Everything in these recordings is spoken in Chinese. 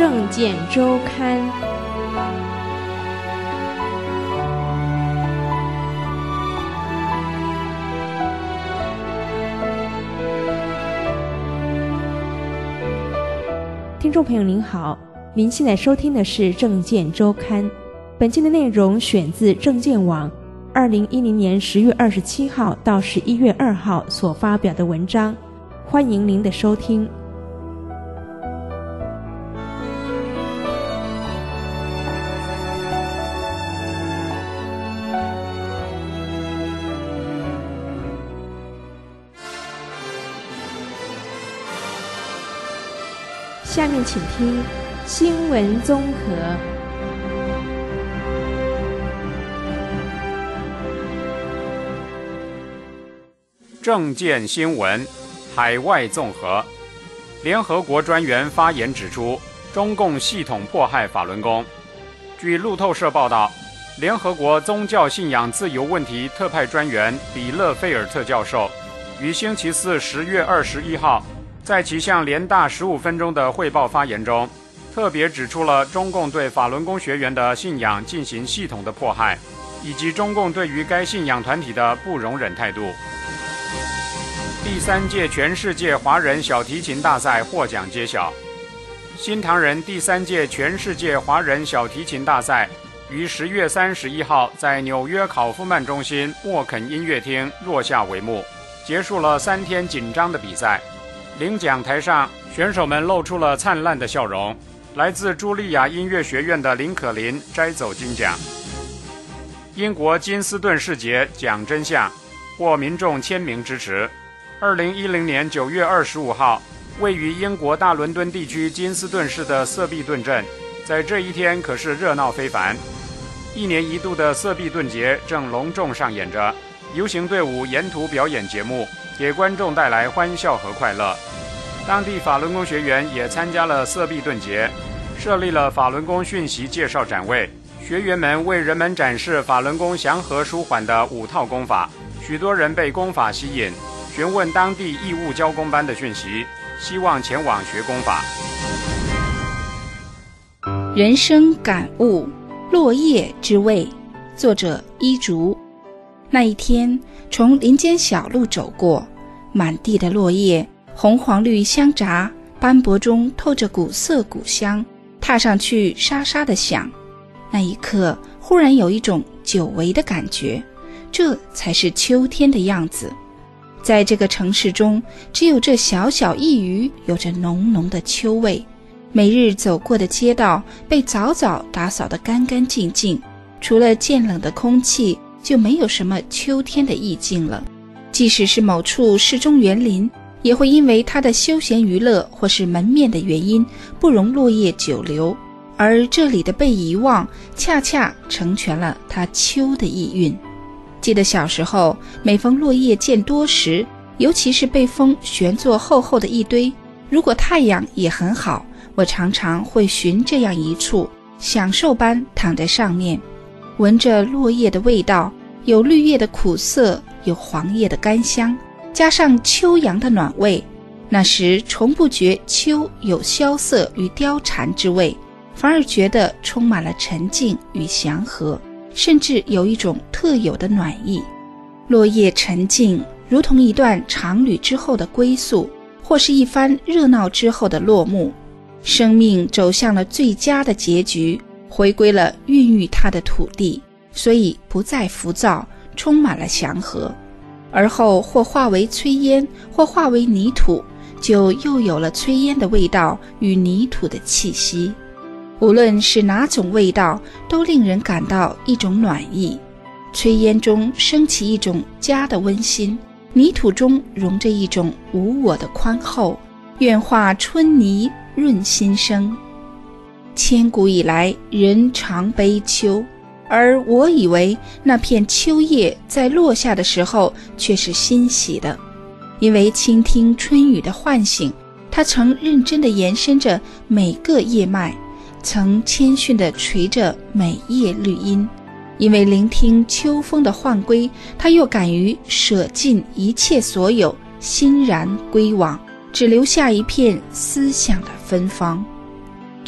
政见周刊。听众朋友您好，您现在收听的是政见周刊。本期的内容选自政见网2010年10月27号到11月2号所发表的文章，欢迎您的收听。下面请听新闻综合。 政见新闻，海外综合。联合国专员发言指出，中共系统迫害法轮功。据路透社报道，联合国宗教信仰自由问题特派专员比勒费尔特教授于星期四10月21号在其向联大15分钟的汇报发言中，特别指出了中共对法轮功学员的信仰进行系统的迫害，以及中共对于该信仰团体的不容忍态度。第3届全世界华人小提琴大赛获奖揭晓。新唐人第3届全世界华人小提琴大赛于10月31号在纽约考夫曼中心莫肯音乐厅落下帷幕，结束了3天紧张的比赛。领奖台上，选手们露出了灿烂的笑容。来自茱莉亚音乐学院的林可琳摘走金奖。英国金斯顿市节讲真相，获民众签名支持。2010年9月25号，位于英国大伦敦地区金斯顿市的瑟必顿镇，在这一天可是热闹非凡。1年1度的瑟必顿节正隆重上演着，游行队伍沿途表演节目，给观众带来欢笑和快乐。当地法轮功学员也参加了瑟必顿节，设立了法轮功讯息介绍展位，学员们为人们展示法轮功祥和舒缓的5套功法，许多人被功法吸引，询问当地义务教功班的讯息，希望前往学功法。 人生感悟，落叶之味，作者一竹。那一天，从林间小路走过，满地的落叶红黄绿相杂，斑驳中透着古色古香，踏上去沙沙的响。那一刻，忽然有一种久违的感觉，这才是秋天的样子。在这个城市中，只有这小小一隅有着浓浓的秋味。每日走过的街道被早早打扫得干干净净，除了渐冷的空气，就没有什么秋天的意境了。即使是某处市中园林，也会因为它的休闲娱乐或是门面的原因，不容落叶久留。而这里的被遗忘，恰恰成全了它秋的意蕴。记得小时候，每逢落叶渐多时，尤其是被风旋作厚厚的一堆，如果太阳也很好，我常常会寻这样一处，享受般躺在上面，闻着落叶的味道，有绿叶的苦涩，有黄叶的甘香，加上秋阳的暖味，那时从不觉秋有萧瑟与貂蝉之味，反而觉得充满了沉静与祥和，甚至有一种特有的暖意。落叶沉静，如同一段长旅之后的归宿，或是一番热闹之后的落幕。生命走向了最佳的结局，回归了孕育它的土地，所以不再浮躁，充满了祥和。而后或化为炊烟，或化为泥土，就又有了炊烟的味道与泥土的气息。无论是哪种味道，都令人感到一种暖意。炊烟中升起一种家的温馨，泥土中融着一种无我的宽厚，愿化春泥润心生。千古以来，人常悲秋，而我以为那片秋叶在落下的时候却是欣喜的，因为倾听春雨的唤醒，它曾认真地延伸着每个叶脉，曾谦逊地垂着每叶绿荫。因为聆听秋风的唤归，他又敢于舍尽一切所有，欣然归往，只留下一片思想的芬芳。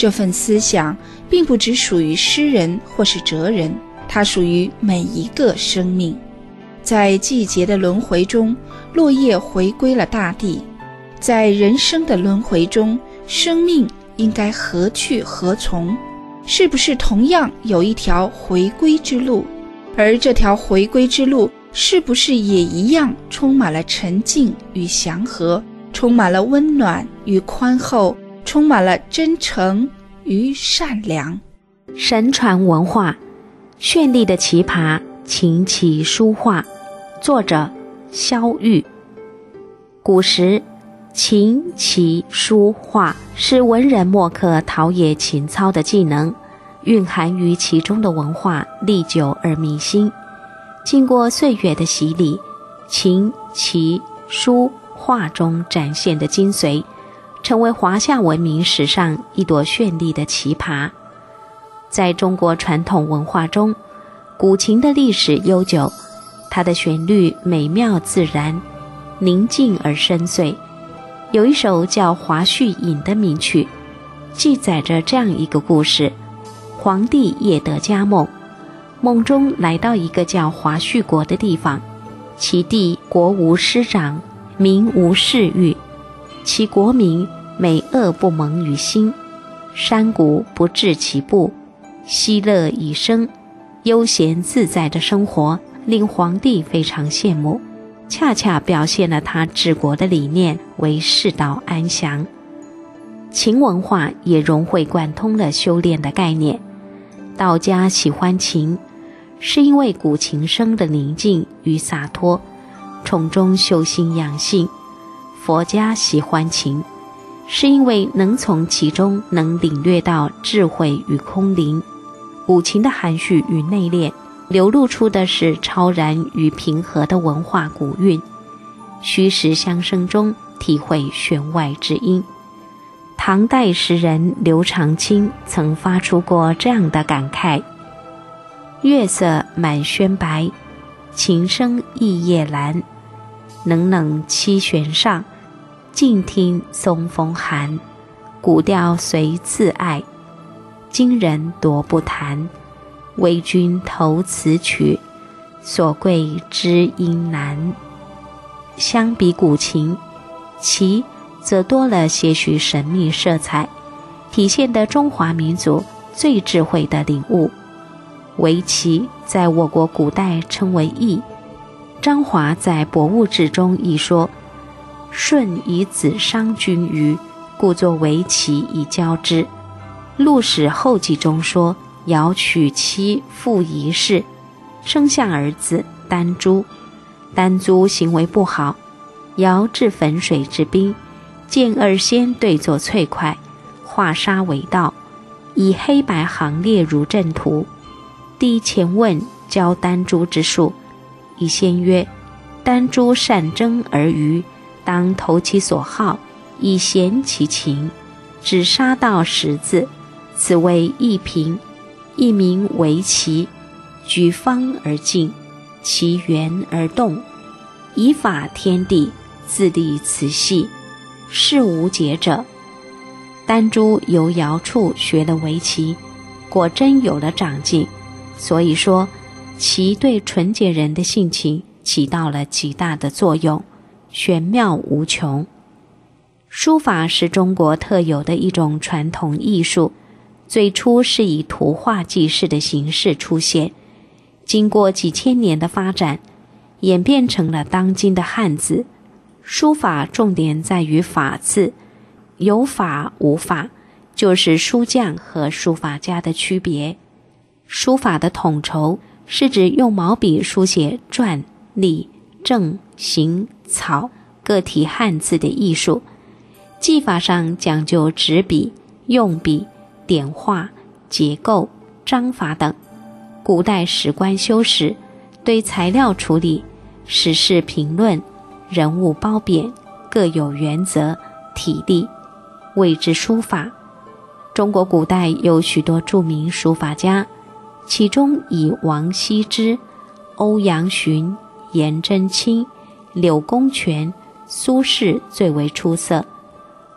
这份思想并不只属于诗人或是哲人，它属于每一个生命。在季节的轮回中，落叶回归了大地；在人生的轮回中，生命应该何去何从？是不是同样有一条回归之路？而这条回归之路，是不是也一样充满了沉静与祥和，充满了温暖与宽厚，充满了真诚与善良？ 神传文化，绚丽的奇葩，琴棋书画。作者萧玉。古时琴棋书画是文人墨客陶冶情操的技能，蕴含于其中的文化历久而弥新。经过岁月的洗礼，琴棋书画中展现的精髓，成为华夏文明史上一朵绚丽的奇葩。在中国传统文化中，古琴的历史悠久，它的旋律美妙自然，宁静而深邃。有一首叫《华胥引》的名曲，记载着这样一个故事：皇帝夜得佳梦，梦中来到一个叫华胥国的地方，其地国无师长，民无世欲，其国民美恶不蒙于心，山谷不至其步，熙乐以生，悠闲自在的生活令皇帝非常羡慕，恰恰表现了他治国的理念为世道安详。琴文化也融会贯通了修炼的概念。道家喜欢琴，是因为古琴声的宁静与洒脱，从中修心养性；佛家喜欢琴，是因为能从其中能领略到智慧与空灵。古琴的含蓄与内敛，流露出的是超然与平和的文化古韵，虚实相生中体会弦外之音。唐代诗人刘长卿曾发出过这样的感慨：月色满轩白，琴声溢夜阑，冷冷七弦上，静听松风寒。古调随自爱，今人夺不弹。为君投此曲，所贵知音难。相比古琴，棋则多了些许神秘色彩，体现的中华民族最智慧的领悟。围棋在我国古代称为弈。张华在《博物志》中亦说：舜以子商君虞，故作围棋以教之。陆史后记中说：尧娶妻傅仪氏，生下儿子丹朱。丹朱行为不好，尧置汾水之滨，见二仙对坐翠块，画沙为道，以黑白行列如阵图。帝前问教丹朱之术，一仙曰：丹朱善争而愚，当投其所好，以贤其情，只杀到10字，此为一平。一名为棋，举方而进，其圆而动，以法天地，自立此系，是无解者。丹朱由尧处学了围棋，果真有了长进。所以说，棋对纯洁人的性情起到了极大的作用，玄妙无穷。书法是中国特有的一种传统艺术，最初是以图画记事的形式出现，经过几千年的发展，演变成了当今的汉字。书法重点在于法字，有法无法，就是书匠和书法家的区别。书法的统筹是指用毛笔书写篆、隶、正、行、草各体汉字的艺术。技法上讲究执笔、用笔、点画、结构、章法等。古代史官修史，对材料处理、时事评论、人物褒贬各有原则、体例，谓之书法。中国古代有许多著名书法家，其中以王羲之、欧阳询、颜真卿、柳公权、苏轼最为出色。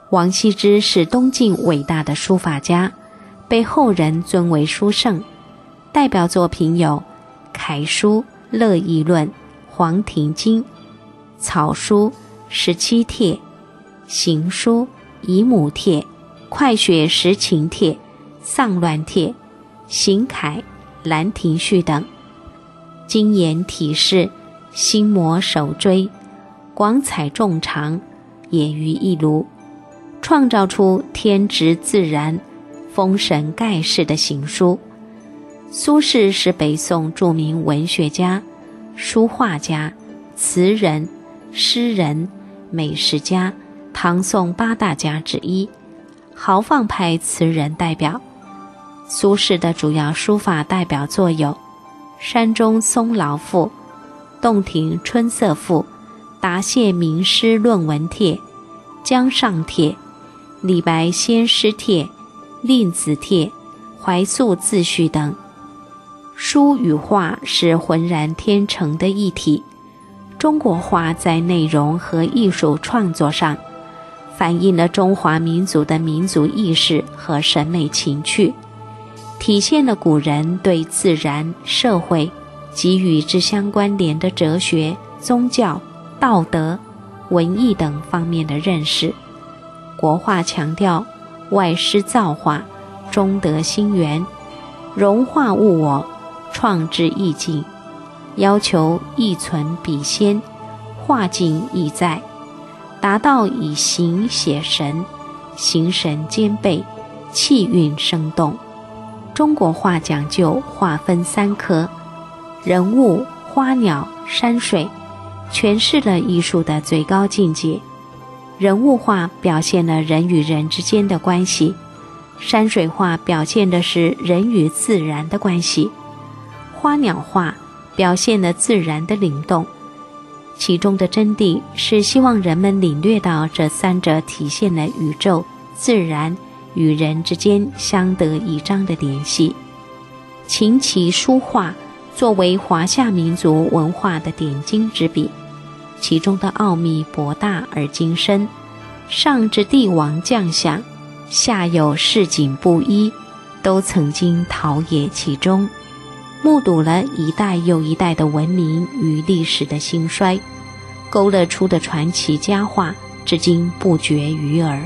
王羲之是东晋伟大的书法家，被后人尊为书圣，代表作品有楷书《乐毅论》、黄庭经、草书17帖、行书乙母帖、快雪时晴帖、丧乱帖、行楷、兰亭序等。精研体式，心磨手锥，广采众长，也于一炉，创造出天直自然、风神盖世的行书。苏轼是北宋著名文学家、书画家、词人、诗人、美食家，唐宋8大家之一，豪放派词人代表。苏轼的主要书法代表作有《山中松劳赋》、《洞庭春色赋》、《答谢名师论文帖》、《江上帖》、《李白先师帖》、《令子帖》、《怀素自序》等。书与画是浑然天成的一体，中国画在内容和艺术创作上反映了中华民族的民族意识和审美情趣，体现了古人对自然、社会及与之相关联的哲学、宗教、道德、文艺等方面的认识。国画强调外施造化，中得心源，融化物我，创制意境，要求意存笔先，画境意在，达到以形写神，形神兼备，气韵生动。中国画讲究画分3科，人物、花鸟、山水，诠释了艺术的最高境界。人物画表现了人与人之间的关系，山水画表现的是人与自然的关系，花鸟画表现了自然的灵动。其中的真谛是希望人们领略到这3者体现了宇宙、自然与人之间相得益彰的联系。琴棋书画作为华夏民族文化的点睛之笔，其中的奥秘博大而精深，上至帝王将相，下有市井布衣，都曾经陶冶其中，目睹了一代又一代的文明与历史的兴衰，勾勒出的传奇佳话至今不绝于耳。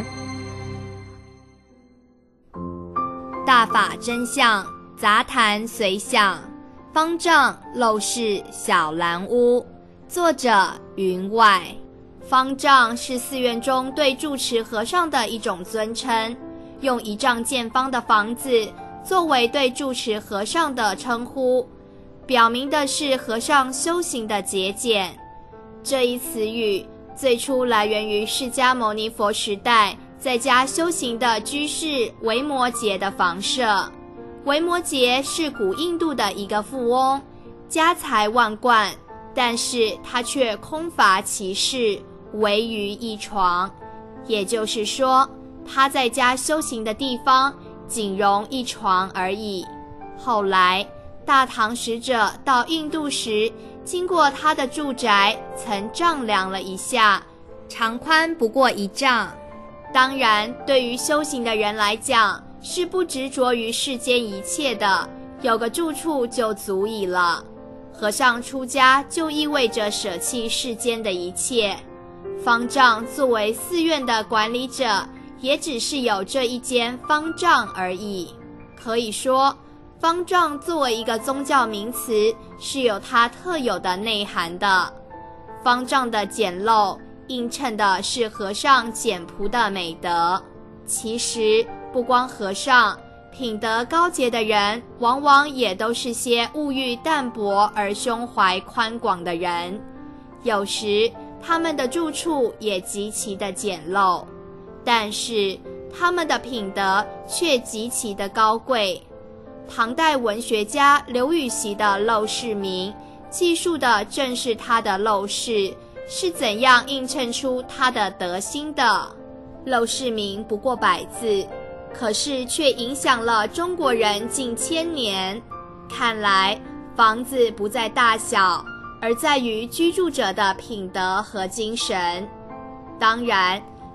大法真相，杂谈随想，方丈陋室小蓝屋，作者云外。方丈是寺院中对住持和尚的一种尊称，用1丈见方的房子作为对住持和尚的称呼，表明的是和尚修行的节俭。这一词语最初来源于释迦牟尼佛时代在家修行的居士维摩诘的房舍。维摩诘是古印度的一个富翁，家财万贯，但是他却空乏其室，唯余一床，也就是说，他在家修行的地方仅容一床而已。后来大唐使者到印度时，经过他的住宅，曾丈量了一下，长宽不过1丈。当然，对于修行的人来讲，是不执着于世间一切的，有个住处就足矣了。和尚出家就意味着舍弃世间的一切。方丈作为寺院的管理者，也只是有这一间方丈而已。可以说，方丈作为一个宗教名词，是有它特有的内涵的。方丈的简陋映衬的是和尚简朴的美德。其实不光和尚，品德高洁的人往往也都是些物欲淡薄而胸怀宽广的人，有时他们的住处也极其的简陋，但是他们的品德却极其的高贵。唐代文学家刘禹锡的《陋室铭》记述的正是他的陋室是怎样映衬出他的德心的。《陋室铭》不过100字，可是却影响了中国人近1000年。看来房子不在大小，而在于居住者的品德和精神。当然，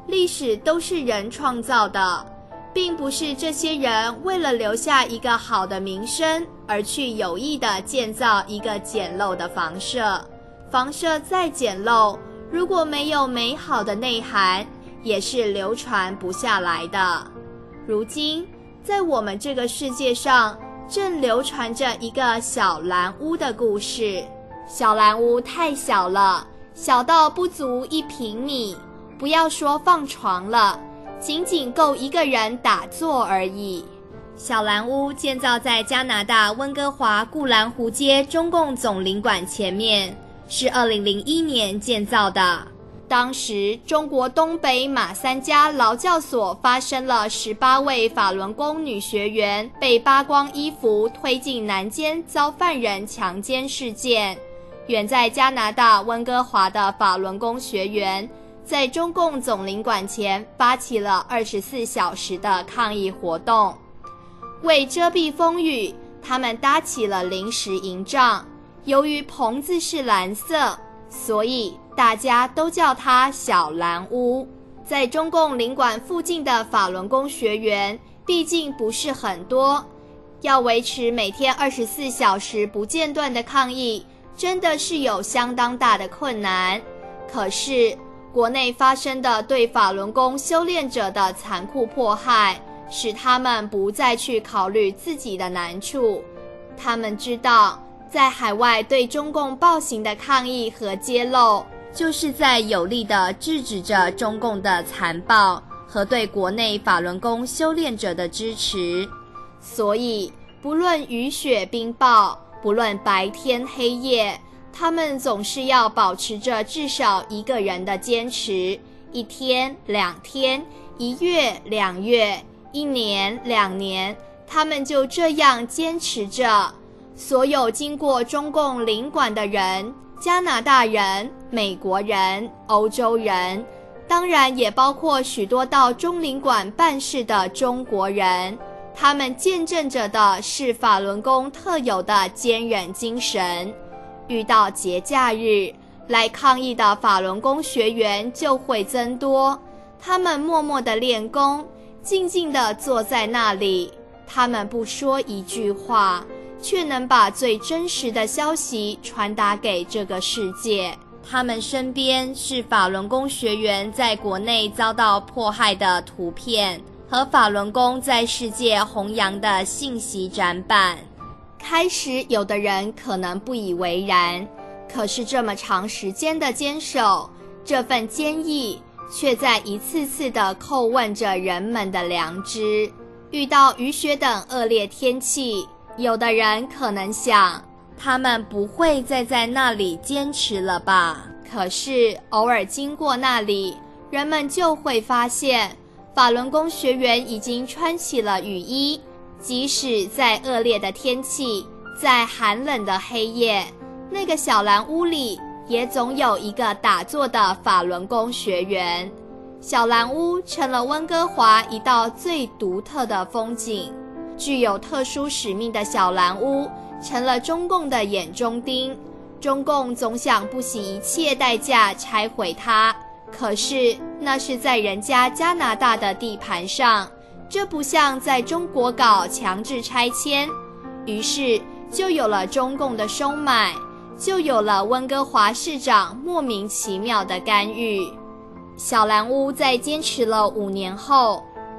历史都是人创造的，并不是这些人为了留下一个好的名声而去有意地建造一个简陋的房舍。房舍再简陋，如果没有美好的内涵，也是流传不下来的。如今，在我们这个世界上，正流传着一个小蓝屋的故事。小蓝屋太小了，小到不足1平米，不要说放床了，仅仅够一个人打坐而已。小蓝屋建造在加拿大温哥华固兰湖街中共总领馆前面，是2001年建造的。当时中国东北马三家劳教所发生了18位法轮功女学员被扒光衣服推进男监遭犯人强奸事件。远在加拿大温哥华的法轮功学员在中共总领馆前发起了24小时的抗议活动。为遮蔽风雨，他们搭起了临时营帐，由于棚子是蓝色，所以大家都叫它小蓝屋。在中共领馆附近的法轮功学员毕竟不是很多，要维持每天24小时不间断的抗议，真的是有相当大的困难。可是国内发生的对法轮功修炼者的残酷迫害，使他们不再去考虑自己的难处。他们知道，在海外对中共暴行的抗议和揭露，就是在有力地制止着中共的残暴和对国内法轮功修炼者的支持。所以不论雨雪冰雹，不论白天黑夜，他们总是要保持着至少一个人的坚持，1天、2天、1月、2月、1年、2年，他们就这样坚持着。所有经过中共领馆的人，加拿大人、美国人、欧洲人，当然也包括许多到中领馆办事的中国人，他们见证着的是法轮功特有的坚韧精神。遇到节假日，来抗议的法轮功学员就会增多，他们默默地练功，静静地坐在那里，他们不说一句话，却能把最真实的消息传达给这个世界。他们身边是法轮功学员在国内遭到迫害的图片和法轮功在世界弘扬的信息展板。开始有的人可能不以为然，可是这么长时间的坚守，这份坚毅却在一次次地叩问着人们的良知。遇到雨雪等恶劣天气，有的人可能想，他们不会再在那里坚持了吧？可是偶尔经过那里，人们就会发现，法轮功学员已经穿起了雨衣，即使在恶劣的天气，在寒冷的黑夜，那个小蓝屋里也总有一个打坐的法轮功学员。小蓝屋成了温哥华一道最独特的风景。具有特殊使命的小蓝屋成了中共的眼中钉，中共总想不惜一切代价拆毁它，可是那是在人家加拿大的地盘上，这不像在中国搞强制拆迁。于是就有了中共的收买，就有了温哥华市长莫名其妙的干预。小蓝屋在坚持了5年后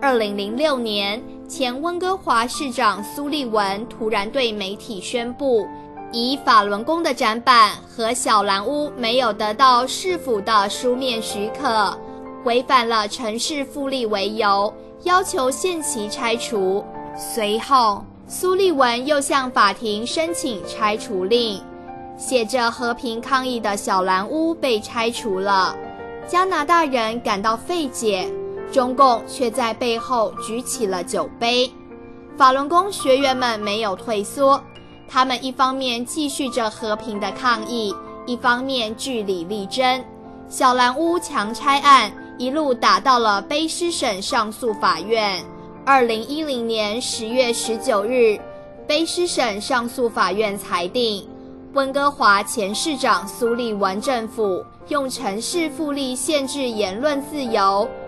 ，2006年前温哥华市长苏利文突然对媒体宣布，以法轮功的展板和小蓝屋没有得到市府的书面许可，违反了城市复利为由，要求限期拆除。随后苏利文又向法庭申请拆除令，写着和平抗议的小蓝屋被拆除了。加拿大人感到费解，中共却在背后举起了酒杯。法轮功学员们没有退缩，他们一方面继续着和平的抗议，一方面据理力争。小蓝屋强拆案一路打到了卑诗省上诉法院。2010年10月19日，卑诗省上诉法院裁定，温哥华前市长苏利文政府用城市复利限制言论自由，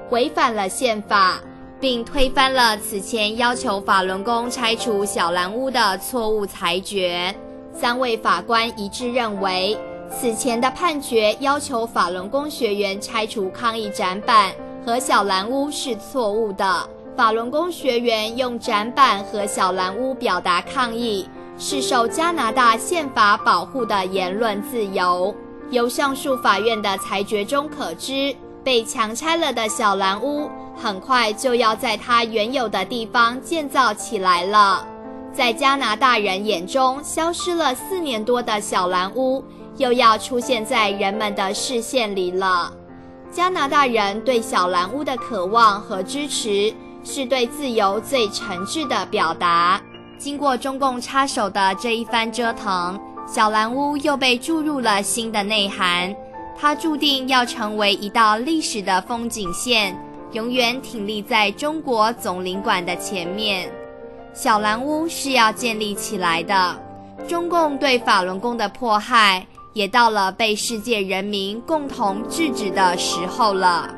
违反了宪法，并推翻了此前要求法轮功拆除小蓝屋的错误裁决。3位法官一致认为，此前的判决要求法轮功学员拆除抗议展板和小蓝屋是错误的。法轮功学员用展板和小蓝屋表达抗议，是受加拿大宪法保护的言论自由。由上述法院的裁决中可知，被强拆了的小蓝屋很快就要在它原有的地方建造起来了。在加拿大人眼中，消失了4年多的小蓝屋又要出现在人们的视线里了。加拿大人对小蓝屋的渴望和支持，是对自由最诚挚的表达。经过中共插手的这一番折腾，小蓝屋又被注入了新的内涵，它注定要成为一道历史的风景线，永远挺立在中国总领馆的前面。小蓝屋是要建立起来的，中共对法轮功的迫害也到了被世界人民共同制止的时候了。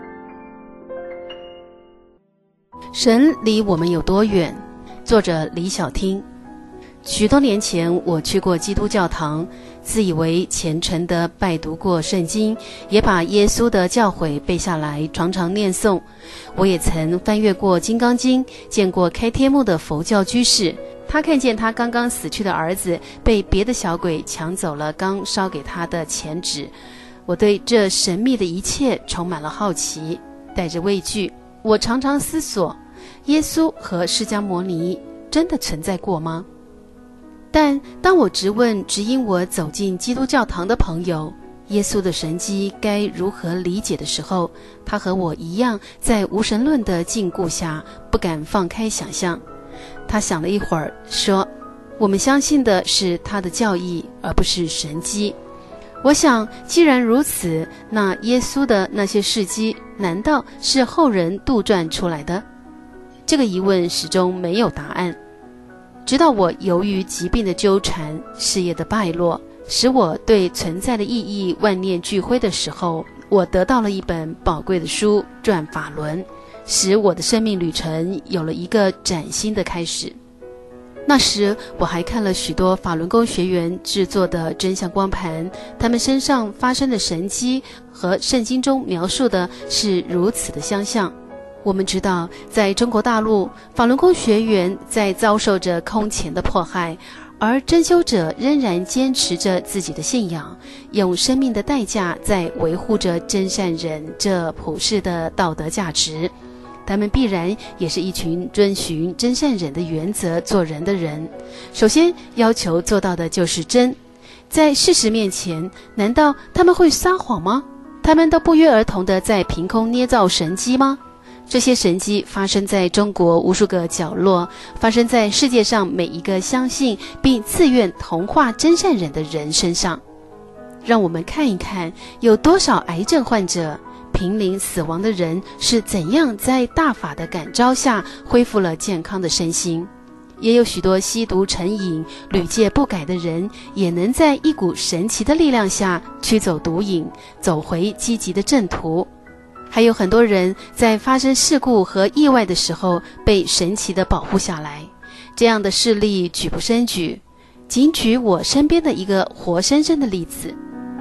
神离我们有多远？作者李晓听。许多年前我去过基督教堂，自以为虔诚地拜读过圣经，也把耶稣的教诲背下来，常常念诵。我也曾翻阅过金刚经，见过开天幕的佛教居士，他看见他刚刚死去的儿子被别的小鬼抢走了刚烧给他的钱纸。我对这神秘的一切充满了好奇，带着畏惧，我常常思索，耶稣和释迦牟尼真的存在过吗？但当我直问指引我走进基督教堂的朋友，耶稣的神迹该如何理解的时候，他和我一样，在无神论的禁锢下不敢放开想象。他想了一会儿说，我们相信的是他的教义，而不是神迹。我想既然如此，那耶稣的那些事迹难道是后人杜撰出来的？这个疑问始终没有答案。直到我由于疾病的纠缠，事业的败落，使我对存在的意义万念俱灰的时候，我得到了一本宝贵的书《转法轮》，使我的生命旅程有了一个崭新的开始。那时我还看了许多法轮功学员制作的真相光盘，他们身上发生的神迹和圣经中描述的是如此的相像。我们知道，在中国大陆，法轮功学员在遭受着空前的迫害，而真修者仍然坚持着自己的信仰，用生命的代价在维护着真善忍这普世的道德价值。他们必然也是一群遵循真善忍的原则做人的人。首先要求做到的就是真，在事实面前，难道他们会撒谎吗？他们都不约而同地在凭空捏造神迹吗？这些神迹发生在中国无数个角落，发生在世界上每一个相信并自愿同化真善忍的人身上。让我们看一看，有多少癌症患者、濒临死亡的人是怎样在大法的感召下恢复了健康的身心。也有许多吸毒成瘾、屡戒不改的人，也能在一股神奇的力量下驱走毒瘾，走回积极的正途。还有很多人在发生事故和意外的时候被神奇地保护下来，这样的事例举不胜举，仅举我身边的一个活生生的例子。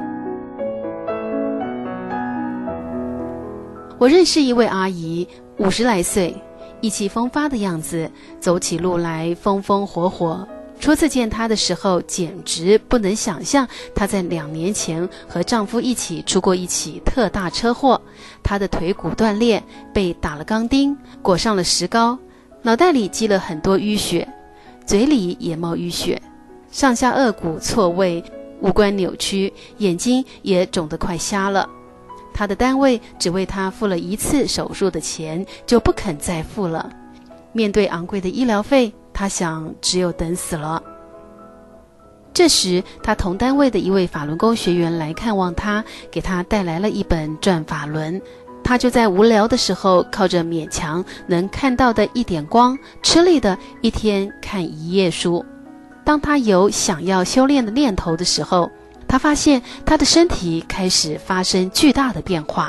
我认识一位阿姨，50来岁，意气风发的样子，走起路来风风火火。初次见她的时候，简直不能想象她在2年前和丈夫一起出过一起特大车祸。她的腿骨断裂，被打了钢钉，裹上了石膏，脑袋里积了很多淤血，嘴里也冒淤血，上下颚骨错位，五官扭曲，眼睛也肿得快瞎了。她的单位只为她付了1次手术的钱，就不肯再付了。面对昂贵的医疗费，他想只有等死了。这时他同单位的一位法轮功学员来看望他，给他带来了一本《转法轮》。他就在无聊的时候，靠着勉强能看到的一点光，吃力的一天看1页书。当他有想要修炼的念头的时候，他发现他的身体开始发生巨大的变化。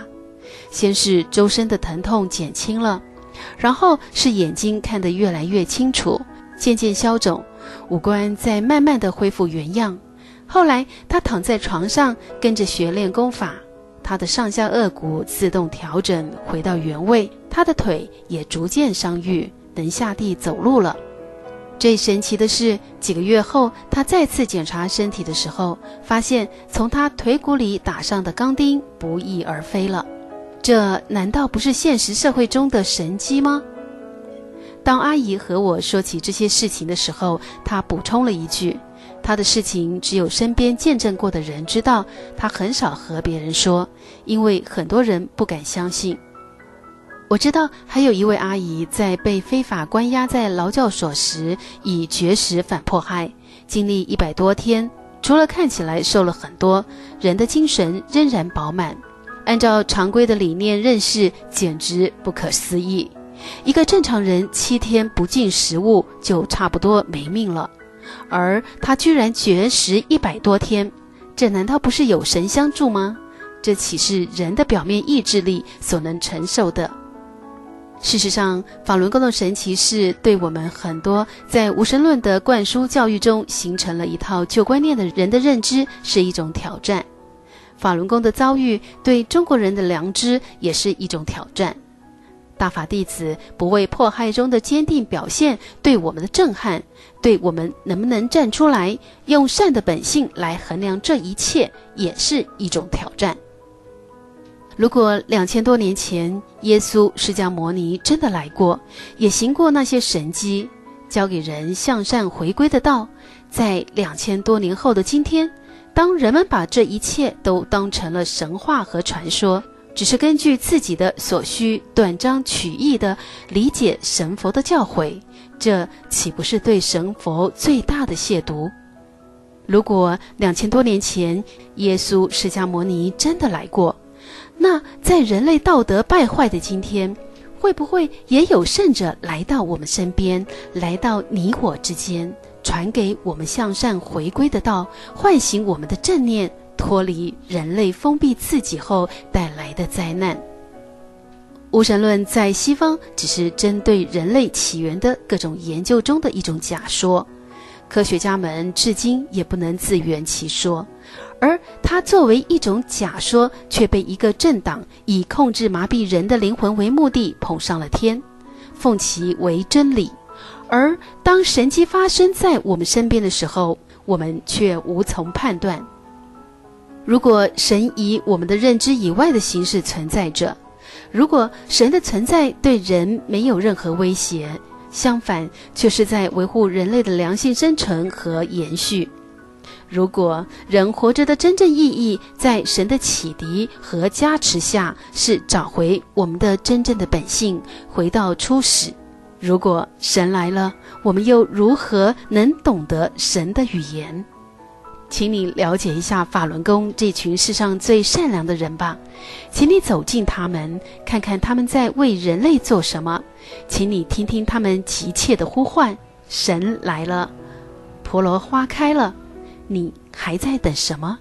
先是周身的疼痛减轻了，然后是眼睛看得越来越清楚，渐渐消肿，五官再慢慢地恢复原样。后来他躺在床上跟着学练功法，他的上下颚骨自动调整回到原位，他的腿也逐渐伤愈，能下地走路了。最神奇的是，几个月后他再次检查身体的时候，发现从他腿骨里打上的钢钉不翼而飞了。这难道不是现实社会中的神迹吗？当阿姨和我说起这些事情的时候，她补充了一句，她的事情只有身边见证过的人知道，她很少和别人说，因为很多人不敢相信。我知道还有一位阿姨在被非法关押在劳教所时，以绝食反迫害，经历100多天，除了看起来瘦了很多，人的精神仍然饱满，按照常规的理念认识，简直不可思议。一个正常人7天不进食物就差不多没命了，而他居然绝食100多天，这难道不是有神相助吗？这岂是人的表面意志力所能承受的？事实上，法轮功的神奇是对我们很多在无神论的灌输教育中形成了一套旧观念的人的认知是一种挑战。法轮功的遭遇对中国人的良知也是一种挑战。大法弟子不畏迫害中的坚定表现对我们的震撼，对我们能不能站出来用善的本性来衡量这一切也是一种挑战。如果2000多年前耶稣释迦牟尼真的来过，也行过那些神迹，教给人向善回归的道，在2000多年后的今天，当人们把这一切都当成了神话和传说，只是根据自己的所需断章取义地理解神佛的教诲，这岂不是对神佛最大的亵渎？如果2000多年前耶稣释迦牟尼真的来过，那在人类道德败坏的今天，会不会也有圣者来到我们身边，来到你我之间，传给我们向善回归的道，唤醒我们的正念，脱离人类封闭自己后带来的灾难？无神论在西方只是针对人类起源的各种研究中的一种假说，科学家们至今也不能自圆其说，而它作为一种假说，却被一个政党以控制麻痹人的灵魂为目的捧上了天，奉其为真理。而当神迹发生在我们身边的时候，我们却无从判断。如果神以我们的认知以外的形式存在着，如果神的存在对人没有任何威胁，相反却是在维护人类的良性生存和延续，如果人活着的真正意义在神的启迪和加持下是找回我们的真正的本性，回到初始，如果神来了，我们又如何能懂得神的语言？请你了解一下法轮功这群世上最善良的人吧，请你走进他们，看看他们在为人类做什么，请你听听他们急切的呼唤：神来了，婆罗花开了，你还在等什么？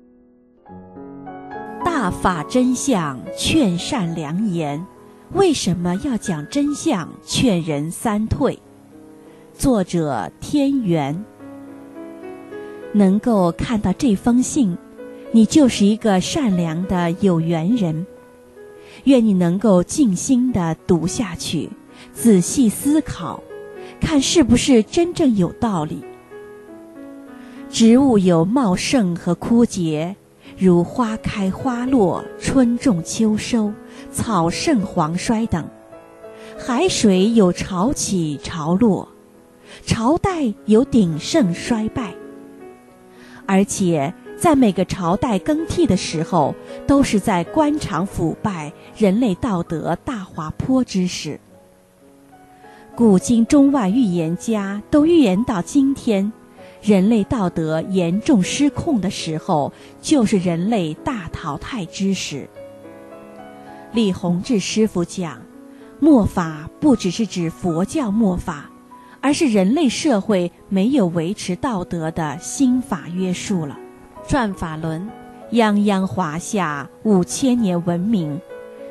大法真相劝善良言，为什么要讲真相劝人三退？作者天元。能够看到这封信，你就是一个善良的有缘人。愿你能够静心地读下去，仔细思考，看是不是真正有道理。植物有茂盛和枯竭，如花开花落、春种秋收、草盛黄衰等。海水有潮起潮落，朝代有鼎盛衰败。而且在每个朝代更替的时候，都是在官场腐败、人类道德大滑坡之时。古今中外预言家都预言到今天，人类道德严重失控的时候，就是人类大淘汰之时。李洪志师父讲，末法不只是指佛教末法，而是人类社会没有维持道德的新法约束了。转法轮，泱泱华夏5000年文明，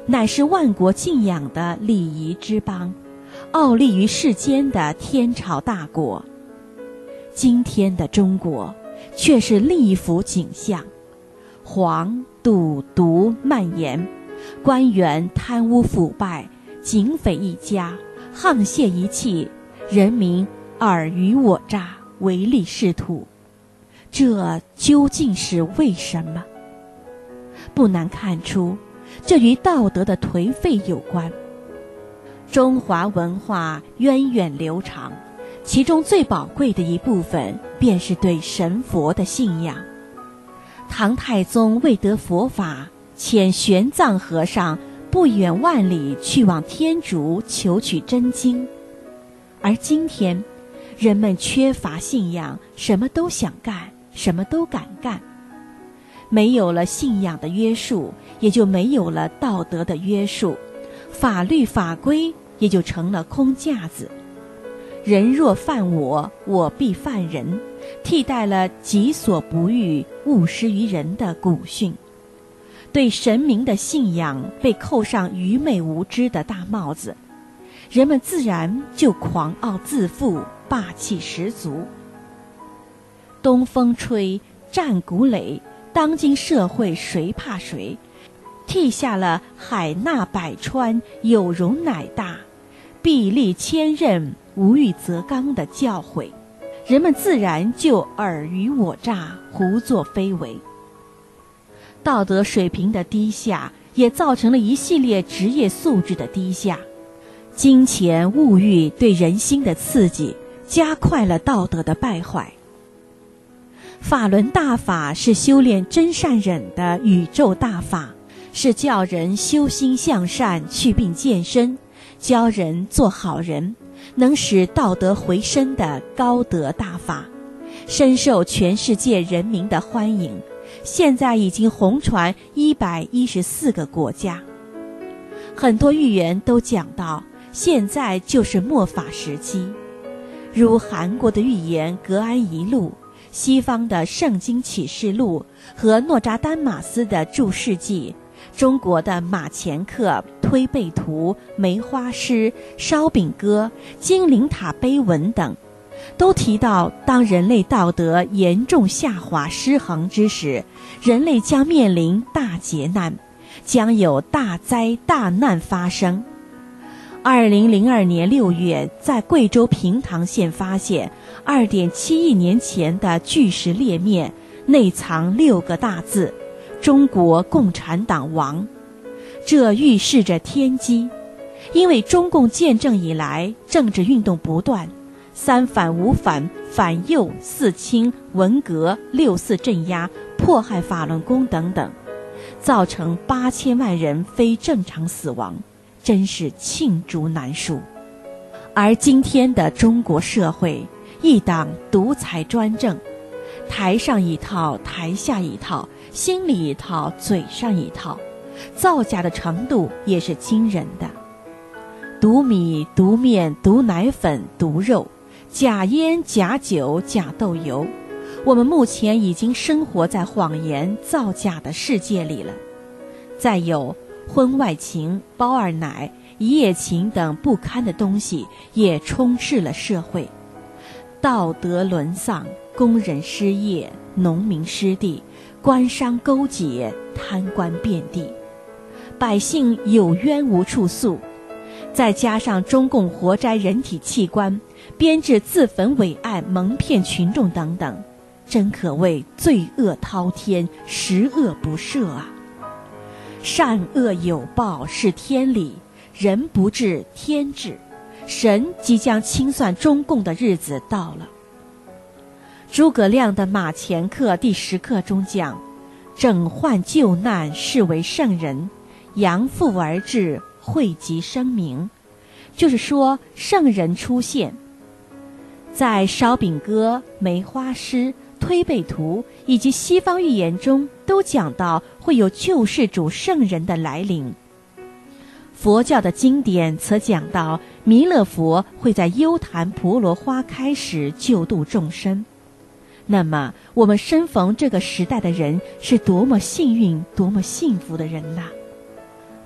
乃是万国敬仰的礼仪之邦，傲立于世间的天朝大国。今天的中国却是另一幅景象，黄赌毒蔓延，官员贪污腐败，警匪一家，沆瀣一气，人民尔虞我诈，唯利是图。这究竟是为什么？不难看出，这与道德的颓废有关。中华文化源远流长，其中最宝贵的一部分便是对神佛的信仰。唐太宗为得佛法，遣玄奘和尚不远万里去往天竺求取真经。而今天，人们缺乏信仰，什么都想干，什么都敢干。没有了信仰的约束，也就没有了道德的约束，法律法规也就成了空架子。人若犯我，我必犯人，替代了己所不欲，勿施于人的古训。对神明的信仰被扣上愚昧无知的大帽子，人们自然就狂傲自负，霸气十足。东风吹，战鼓擂，当今社会谁怕谁？替下了海纳百川，有容乃大，臂力千仞，无欲则刚的教诲，人们自然就尔虞我诈，胡作非为。道德水平的低下，也造成了一系列职业素质的低下。金钱物欲对人心的刺激，加快了道德的败坏。法轮大法是修炼真善忍的宇宙大法，是教人修心向善，祛病健身，教人做好人，能使道德回升的高德大法，深受全世界人民的欢迎，现在已经红传114个国家。很多预言都讲到，现在就是末法时期，如韩国的预言格安遗录，西方的圣经启示录和诺扎丹马斯的注释记，中国的马前课、推背图、梅花诗、烧饼歌、金陵塔碑文等，都提到当人类道德严重下滑失衡之时，人类将面临大劫难，将有大灾大难发生。2002年6月，在贵州平塘县发现2.7亿年前的巨石裂面，内藏6个大字：中国共产党亡。这预示着天机，因为中共建政以来，政治运动不断，三反五反、反右、四清、文革、6四镇压、迫害法轮功等等，造成8000万人非正常死亡，真是罄竹难书。而今天的中国社会，一党独裁专政，台上一套，台下一套，心里一套，嘴上一套，造假的程度也是惊人的。毒米、毒面、毒奶粉、毒肉，假烟、假酒、假豆油，我们目前已经生活在谎言造假的世界里了。再有婚外情、包二奶、一夜情等不堪的东西也充斥了社会，道德沦丧，工人失业，农民失地，官商勾结，贪官遍地，百姓有冤无处诉。再加上中共活摘人体器官，编制自焚伪案，蒙骗群众等等，真可谓罪恶滔天，十恶不赦啊！善恶有报是天理，人不治天治，神即将清算中共的日子到了。诸葛亮的马前课第10课中讲，整患救难是为圣人，扬腹而至，惠及生民，就是说圣人出现。在烧饼歌、梅花诗、推背图以及西方预言中，都讲到会有救世主圣人的来临。佛教的经典则讲到弥勒佛会在幽檀婆罗花开时救度众生。那么我们身逢这个时代的人是多么幸运多么幸福的人呐！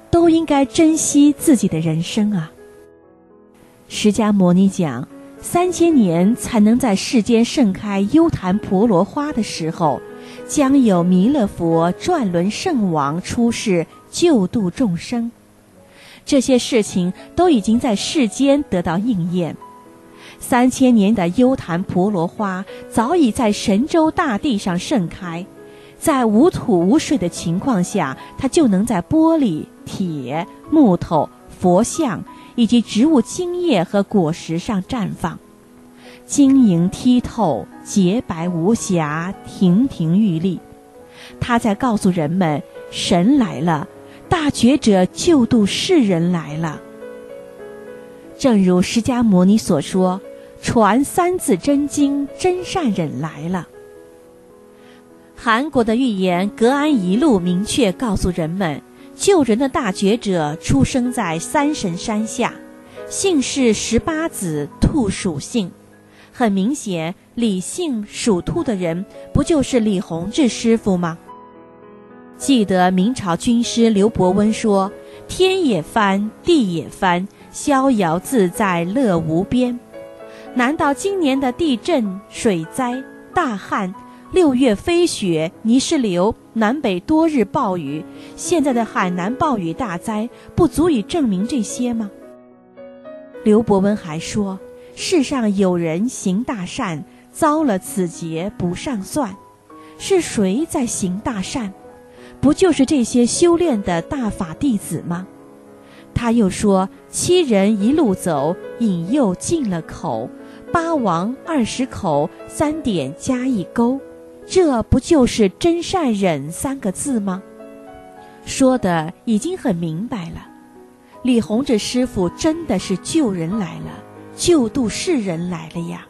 都应该珍惜自己的人生啊。释迦牟尼讲，3000年才能在世间盛开优昙婆罗花的时候，将有弥勒佛转轮圣王出世救度众生。这些事情都已经在世间得到应验。3000年的优昙婆罗花早已在神州大地上盛开，在无土无水的情况下，它就能在玻璃、铁、木头、佛像以及植物茎叶和果实上绽放，晶莹剔透，洁白无瑕，亭亭玉立。它在告诉人们，神来了，大觉者救度世人来了。正如释迦牟尼所说，传三字真经，真善忍来了。韩国的预言格安一路明确告诉人们，救人的大觉者出生在三神山下，姓氏18子，兔属性。很明显，李姓属兔的人不就是李洪志师傅吗？记得明朝军师刘伯温说，天也翻，地也翻，逍遥自在乐无边。难道今年的地震、水灾、大旱、6月飞雪、泥石流、南北多日暴雨，现在的海南暴雨大灾，不足以证明这些吗？刘伯温还说，世上有人行大善，遭了此劫不上算。是谁在行大善？不就是这些修炼的大法弟子吗？他又说，7人一路走，引诱进了口，8王20口，3点加1勾，这不就是真善忍3个字吗？说的已经很明白了。李洪志师傅真的是救人来了，救度世人来了呀。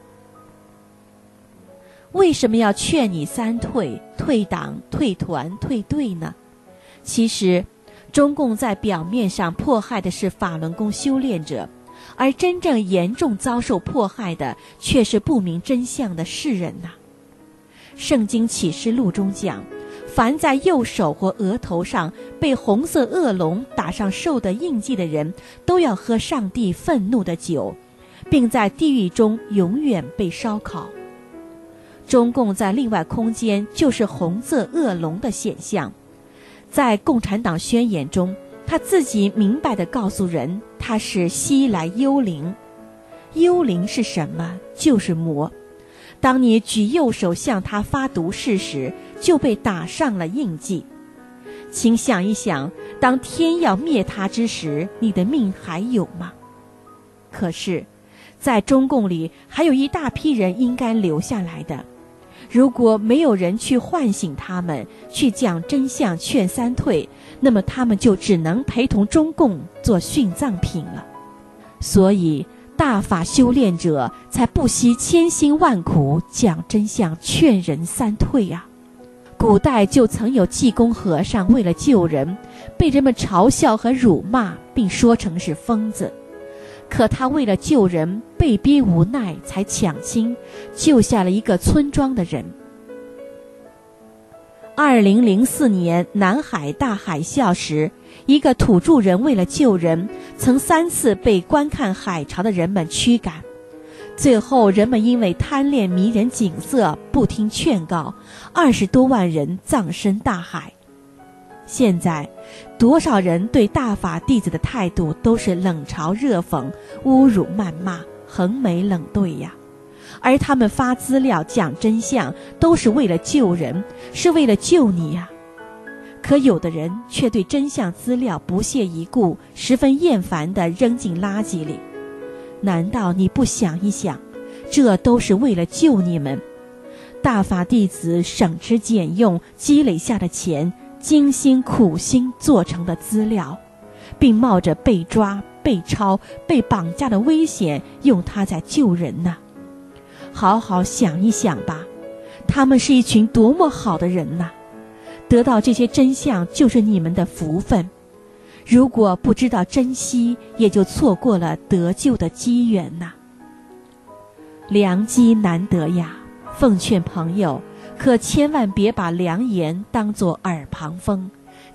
为什么要劝你3退：退党、退团、退队呢？其实中共在表面上迫害的是法轮功修炼者，而真正严重遭受迫害的却是不明真相的世人呐。圣经启示录中讲，凡在右手或额头上被红色恶龙打上兽的印记的人，都要喝上帝愤怒的酒，并在地狱中永远被烧烤。中共在另外空间就是红色恶龙的显象。在共产党宣言中，他自己明白地告诉人，他是西来幽灵。幽灵是什么？就是魔。当你举右手向他发毒誓时，就被打上了印记。请想一想，当天要灭他之时，你的命还有吗？可是在中共里还有一大批人应该留下来的，如果没有人去唤醒他们，去讲真相，劝3退，那么他们就只能陪同中共做殉葬品了。所以大法修炼者才不惜千辛万苦讲真相，劝人3退啊。古代就曾有济公和尚为了救人，被人们嘲笑和辱骂，并说成是疯子。可他为了救人，被逼无奈才抢亲，救下了一个村庄的人。2004年南海大海啸时，一个土著人为了救人，曾3次被观看海潮的人们驱赶。最后人们因为贪恋迷人景色，不听劝告，20多万人葬身大海。现在多少人对大法弟子的态度都是冷嘲热讽、侮辱谩骂、横眉冷对呀。而他们发资料讲真相，都是为了救人，是为了救你呀。可有的人却对真相资料不屑一顾，十分厌烦地扔进垃圾里。难道你不想一想，这都是为了救你们？大法弟子省吃俭用积累下的钱，精心苦心做成的资料，并冒着被抓、被抄、被绑架的危险，用它在救人呢。好好想一想吧，他们是一群多么好的人呐！得到这些真相就是你们的福分。如果不知道珍惜，也就错过了得救的机缘呐。良机难得呀，奉劝朋友，可千万别把良言当作耳旁风，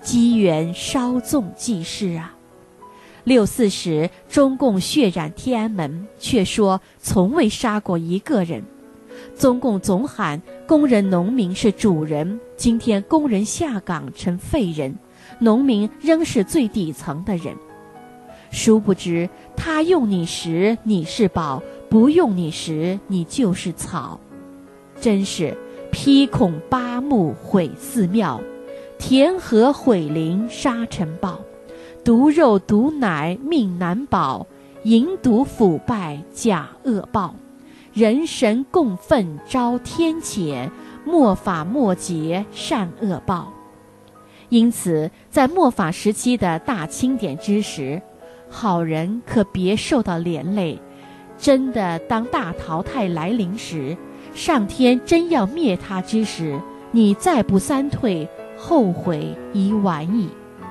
机缘稍纵即逝啊。6、4时，中共血染天安门，却说从未杀过一个人。中共总喊工人农民是主人，今天工人下岗成废人，农民仍是最底层的人。殊不知他用你时你是宝，不用你时你就是草。真是披孔八目毁寺庙，填河毁林沙尘暴，毒肉毒奶命难保，淫毒腐败假恶报，人神共愤遭天谴，末法末节善恶报。因此在末法时期的大清点之时，好人可别受到连累，真的当大淘汰来临时，上天真要灭他之时，你再不三退，后悔已晚矣。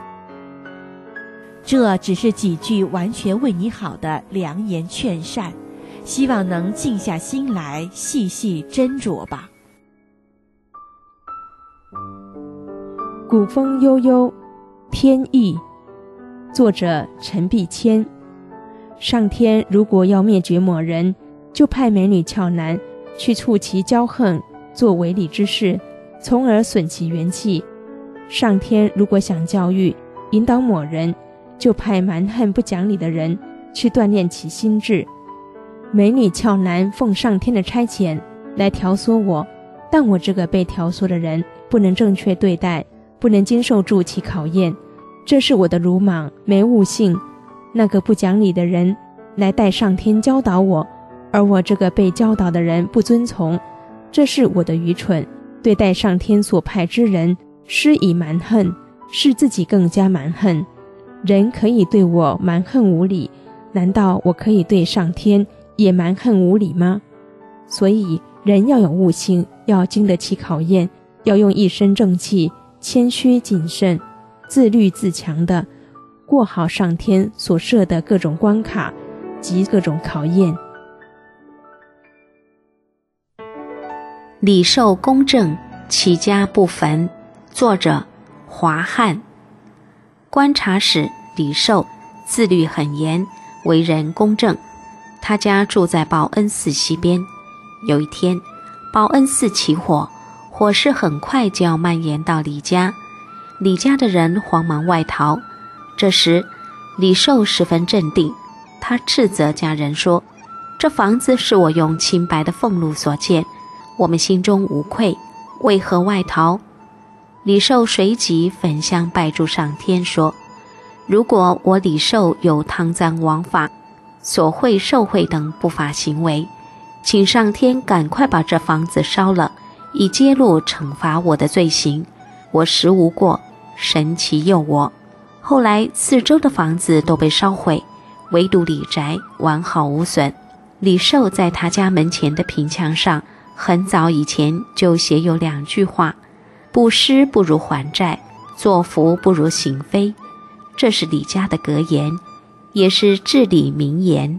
这只是几句完全为你好的良言劝善，希望能静下心来细细斟酌吧。 古风悠悠，天意。作者陈必谦。上天如果要灭绝某人，就派美女俏男去触其骄横，做违礼之事，从而损其元气。上天如果想教育引导某人，就派蛮横不讲理的人去锻炼其心智。美女俏男奉上天的差遣来挑唆我，但我这个被挑唆的人不能正确对待，不能经受住其考验，这是我的鲁莽没悟性。那个不讲理的人来代上天教导我，而我这个被教导的人不遵从，这是我的愚蠢。对待上天所派之人施以蛮横，使自己更加蛮横。人可以对我蛮横无理，难道我可以对上天也蛮横无理吗？所以人要有悟性，要经得起考验，要用一身正气，谦虚谨慎，自律自强的过好上天所设的各种关卡及各种考验。 李寿公正，其家不焚。作者华汉。观察使李寿自律很严，为人公正。他家住在报恩寺西边。有一天，报恩寺起火，火势很快就要蔓延到李家。李家的人慌忙外逃。这时李寿十分镇定，他斥责家人说，这房子是我用清白的俸禄所建，我们心中无愧，为何外逃？李寿随即焚香拜祝上天说，如果我李寿有贪赃枉法、索贿受贿等不法行为，请上天赶快把这房子烧了，以揭露惩罚我的罪行。我实无过，神奇佑我。后来四周的房子都被烧毁，唯独李宅完好无损。李寿在他家门前的屏墙上很早以前就写有2句话，布施不如还债，作福不如行非。这是李家的格言，也是至理名言。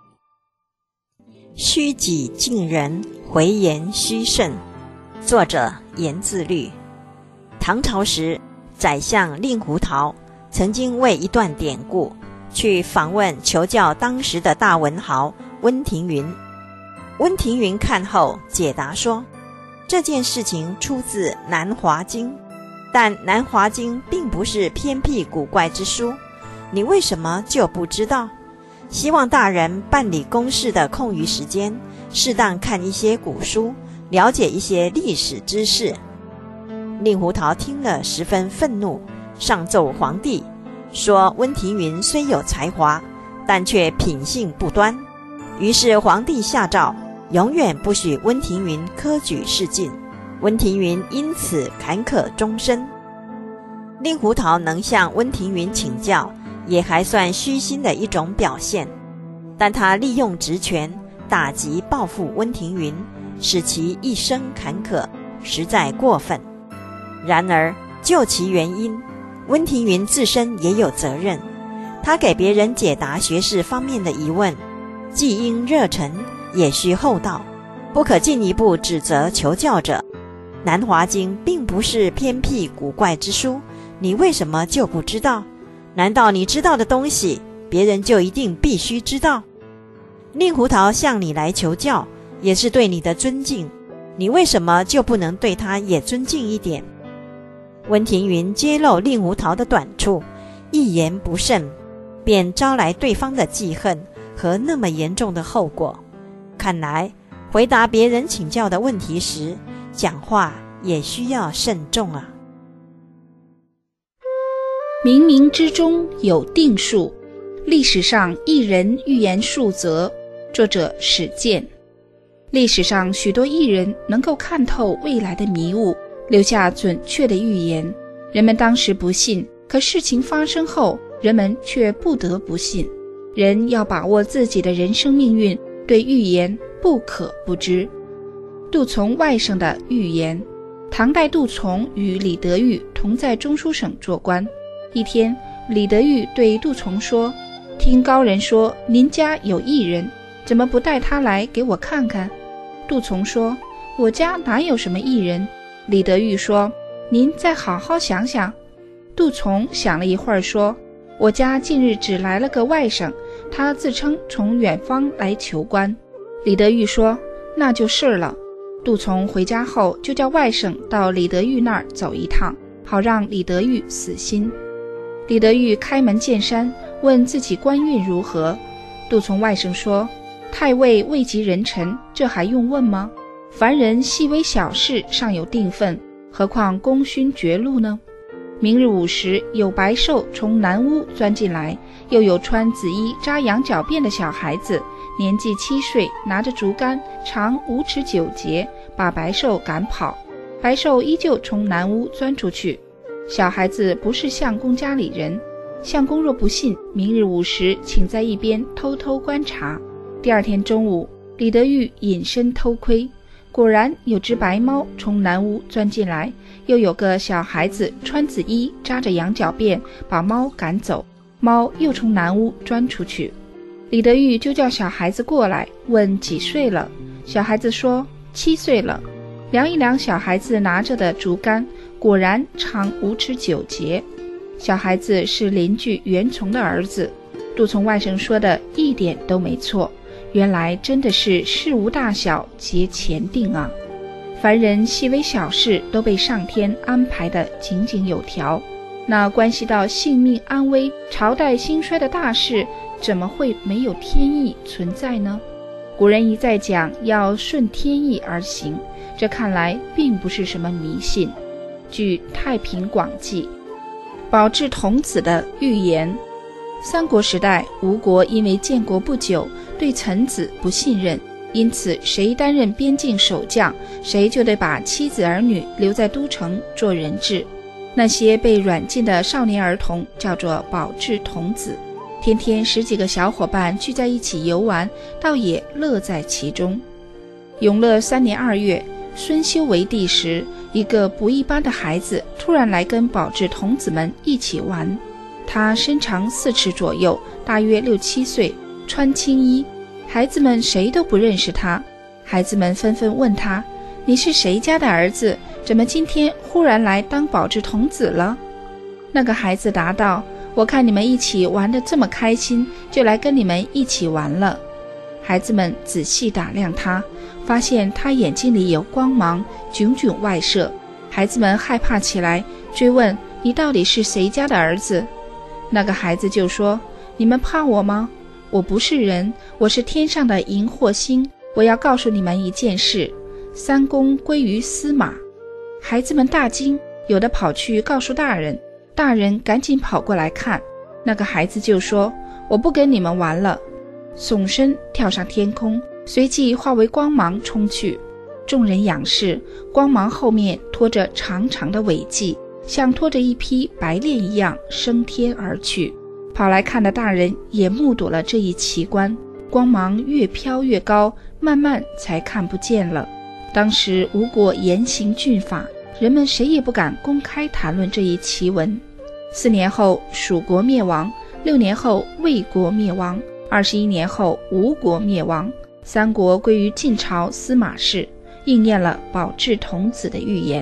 虚己敬人，回言虚慎。作者严自律。唐朝时，宰相令狐桃曾经为一段典故去访问求教当时的大文豪温庭筠。温庭筠看后解答说，这件事情出自《南华经》，但《南华经》并不是偏僻古怪之书，你为什么就不知道？希望大人办理公事的空余时间，适当看一些古书，了解一些历史知识。令狐桃听了十分愤怒，上奏皇帝，说温庭筠虽有才华，但却品性不端。于是皇帝下诏，永远不许温庭筠科举试进。温庭筠因此坎坷终身。令狐桃能向温庭筠请教，也还算虚心的一种表现，但他利用职权打击报复温庭筠，使其一生坎坷，实在过分。然而究其原因，温庭筠自身也有责任。他给别人解答学识方面的疑问，既应热忱，也需厚道，不可进一步指责求教者。《南华经》并不是偏僻古怪之书， 你为什么就不知道？难道你知道的东西，别人就一定必须知道？令狐桃向你来求教，也是对你的尊敬，你为什么就不能对他也尊敬一点？温庭筠揭露令狐桃的短处，一言不慎，便招来对方的记恨和那么严重的后果。看来回答别人请教的问题时，讲话也需要慎重啊。 冥冥之中有定数，历史上一人预言数则。作者史健。历史上许多艺人能够看透未来的迷雾，留下准确的预言。人们当时不信，可事情发生后，人们却不得不信。人要把握自己的人生命运，对预言不可不知。杜从外甥的预言。唐代杜从与李德裕同在中书省做官。一天，李德裕对杜从说：“听高人说您家有异人，怎么不带他来给我看看？”杜从说：“我家哪有什么异人？”李德裕说：“您再好好想想。”杜从想了一会儿说：“我家近日只来了个外甥，他自称从远方来求官。”李德裕说：“那就是了。”杜从回家后就叫外甥到李德裕那儿走一趟，好让李德裕死心。李德裕开门见山问自己官运如何。杜从外甥说：“太尉位极人臣，这还用问吗？凡人细微小事尚有定分，何况功勋爵禄呢？”明日午时，有白兽从南屋钻进来，又有穿紫衣扎羊角辫的小孩子，年纪7岁，拿着竹竿，长5尺9节，把白兽赶跑。白兽依旧从南屋钻出去。小孩子不是相公家里人，相公若不信，明日午时请在一边偷偷观察。第二天中午，李德裕隐身偷窥，果然有只白猫从南屋钻进来，又有个小孩子穿紫衣扎着羊角辫，把猫赶走，猫又从南屋钻出去。李德裕就叫小孩子过来，问几岁了。小孩子说7岁了。量一量小孩子拿着的竹竿，果然长5尺9节。小孩子是邻居袁从的儿子。杜从外甥说的一点都没错，原来真的是事无大小皆前定啊！凡人细微小事都被上天安排得井井有条，那关系到性命安危、朝代兴衰的大事，怎么会没有天意存在呢？古人一再讲要顺天意而行，这看来并不是什么迷信。据《太平广记》，宝志童子的预言。三国时代，吴国因为建国不久，对臣子不信任，因此谁担任边境守将，谁就得把妻子儿女留在都城做人质。那些被软禁的少年儿童叫做宝志童子，天天10几个小伙伴聚在一起游玩，倒也乐在其中。永乐3年2月，孙修为帝时，一个不一般的孩子突然来跟宝志童子们一起玩。他身长4尺左右，大约6、7岁，穿青衣。孩子们谁都不认识他。孩子们纷纷问他：“你是谁家的儿子？怎么今天忽然来当宝志童子了？”那个孩子答道：“我看你们一起玩得这么开心，就来跟你们一起玩了。”孩子们仔细打量他，发现他眼睛里有光芒，炯炯外射。孩子们害怕起来，追问：“你到底是谁家的儿子？”那个孩子就说：“你们怕我吗？我不是人，我是天上的荧惑星。我要告诉你们一件事，三公归于司马。”孩子们大惊，有的跑去告诉大人，大人赶紧跑过来看。那个孩子就说：“我不跟你们玩了。”耸身跳上天空，随即化为光芒冲去。众人仰视，光芒后面拖着长长的尾迹，像拖着一匹白练一样升天而去。跑来看的大人也目睹了这一奇观，光芒越飘越高，慢慢才看不见了。当时吴国严刑峻法，人们谁也不敢公开谈论这一奇闻。4年后蜀国灭亡，6年后魏国灭亡，21年后吴国灭亡，三国归于晋朝司马氏，应验了宝志童子的预言。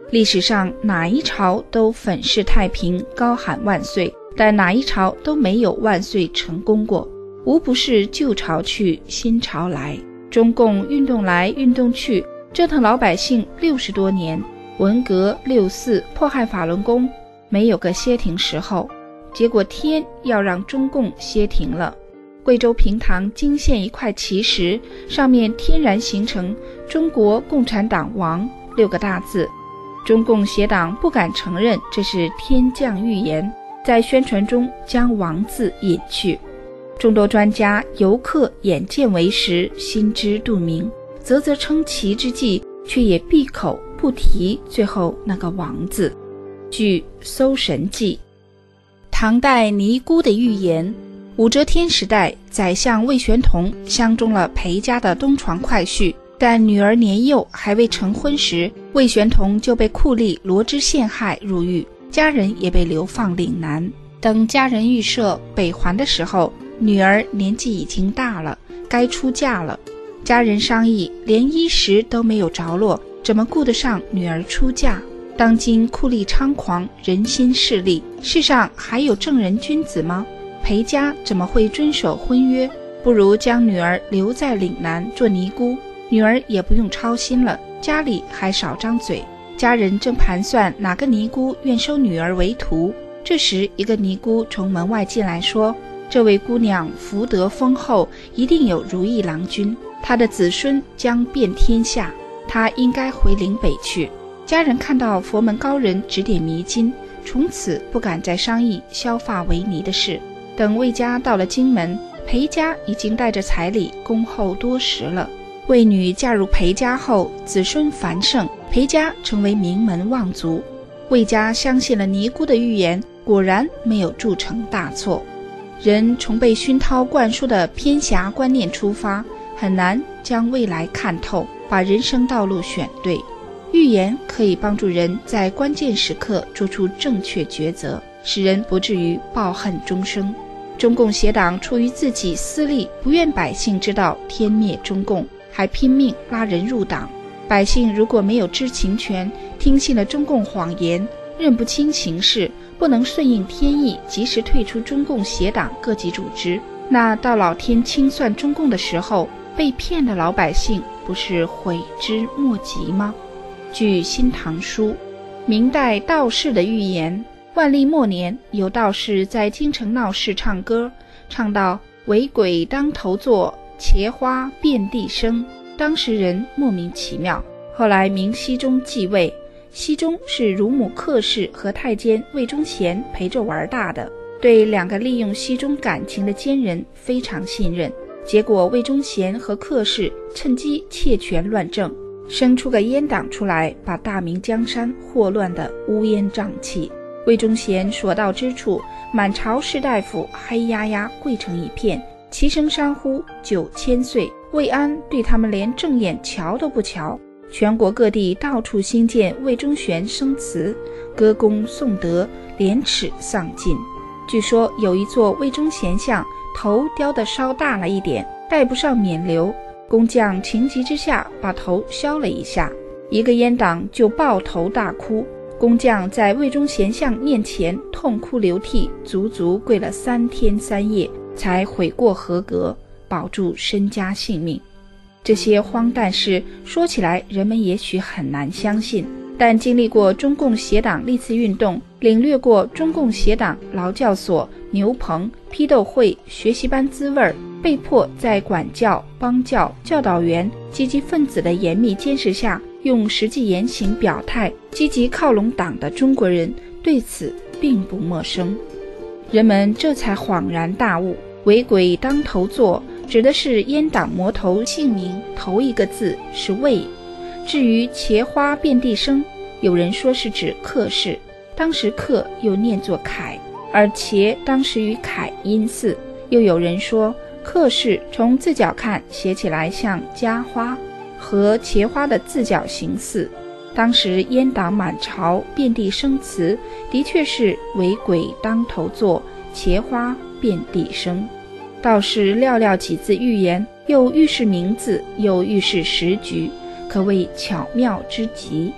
历史上哪一朝都粉饰太平，高喊万岁，但哪一朝都没有万岁成功过，无不是旧朝去，新朝来。中共运动来运动去，折腾老百姓60多年，文革64迫害法轮功，没有个歇停时候，结果天要让中共歇停了。贵州平塘惊现一块奇石，上面天然形成中国共产党亡6个大字。中共协党不敢承认这是天降预言，在宣传中将亡字隐去。众多专家游客眼见为实，心知肚明，啧啧称奇之际，却也闭口不提最后那个亡字。据《搜神记》，唐代尼姑的预言，武则天时代，宰相魏玄同相中了裴家的东床快婿，但女儿年幼还未成婚时，魏玄同就被酷吏罗织陷害入狱，家人也被流放岭南。等家人预设北还的时候，女儿年纪已经大了，该出嫁了。家人商议，连衣食都没有着落，怎么顾得上女儿出嫁？当今酷吏猖狂，人心势利，世上还有正人君子吗？裴家怎么会遵守婚约？不如将女儿留在岭南做尼姑，女儿也不用操心了，家里还少张嘴。家人正盘算哪个尼姑愿收女儿为徒，这时一个尼姑从门外进来说，这位姑娘福德丰厚，一定有如意郎君，她的子孙将遍天下，她应该回岭北去。家人看到佛门高人指点迷津，从此不敢再商议削发为尼的事。等魏家到了荆门，裴家已经带着彩礼恭候多时了。魏女嫁入裴家后，子孙繁盛，裴家成为名门望族。魏家相信了尼姑的预言，果然没有铸成大错。人从被熏陶灌输的偏狭观念出发，很难将未来看透，把人生道路选对。预言可以帮助人在关键时刻做出正确抉择，使人不至于抱恨终生。中共协党出于自己私利，不愿百姓知道天灭中共，还拼命拉人入党。百姓如果没有知情权，听信了中共谎言，认不清形势，不能顺应天意，及时退出中共协党各级组织，那到老天清算中共的时候，被骗的老百姓不是悔之莫及吗？据《新唐书》，明代道士的预言，万历末年，有道士在京城闹市唱歌，唱到为鬼当头坐，茄花遍地生，当时人莫名其妙。后来明熹宗继位，熹宗是乳母客氏和太监魏忠贤陪着玩大的，对2个利用熹宗感情的奸人非常信任，结果魏忠贤和客氏趁机窃权乱政，生出个阉党出来，把大明江山祸乱得乌烟瘴气。魏忠贤所到之处，满朝士大夫黑压压跪成一片，齐声山呼9000岁。魏安对他们连正眼瞧都不瞧。全国各地到处兴建魏忠贤生祠，歌功颂德，廉耻丧尽。据说有一座魏忠贤像，头雕得稍大了一点，带不上冕旒，工匠情急之下把头削了一下，一个阉党就抱头大哭。工匠在魏忠贤像面前痛哭流涕，足足跪了3天3夜，才悔过合格，保住身家性命。这些荒诞事说起来人们也许很难相信，但经历过中共协党历次运动，领略过中共协党劳教所、牛棚、批斗会、学习班滋味，被迫在管教、帮教、教导员、积极分子的严密监视下，用实际言行表态，积极靠拢党的中国人对此并不陌生。人们这才恍然大悟，为鬼当头坐指的是阉党魔头姓名头一个字是魏。至于茄花遍地生，有人说是指客氏，当时客又念作凯，而茄当时与凯音似。又有人说客氏从字角看写起来像家花，和茄花的字角形似。当时阉党满朝遍地生词，的确是为鬼当头坐，茄花遍地生。道士寥寥几字预言，又预示名字，又预示时局，可谓巧妙之极。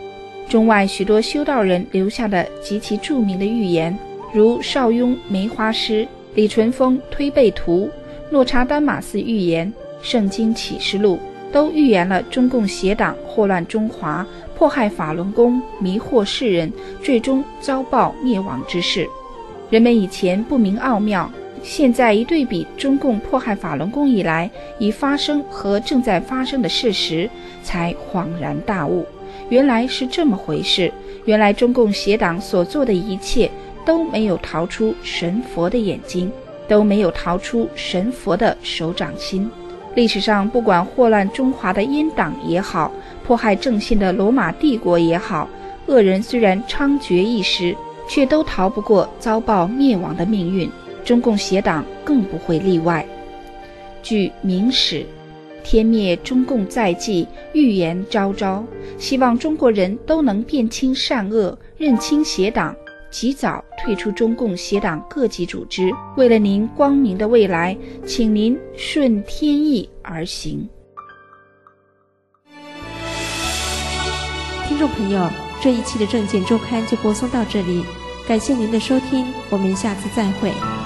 中外许多修道人留下的极其著名的预言，如邵雍梅花诗、李淳风推背图、诺查丹马斯预言、圣经启示录，都预言了中共邪党祸乱中华、迫害法轮功、迷惑世人，最终遭报灭亡之事。人们以前不明奥妙，现在一对比中共迫害法轮功以来已发生和正在发生的事实，才恍然大悟，原来是这么回事。原来中共邪党所做的一切都没有逃出神佛的眼睛，都没有逃出神佛的手掌心。历史上不管祸乱中华的阉党也好，迫害正信的罗马帝国也好，恶人虽然猖獗一时，却都逃不过遭报灭亡的命运，中共邪党更不会例外。据明史，天灭中共在即，预言昭昭，希望中国人都能辨清善恶，认清邪党，及早退出中共邪党各级组织。为了您光明的未来，请您顺天意而行。 听众朋友，这一期的证件周刊就播送到这里，感谢您的收听，我们下次再会。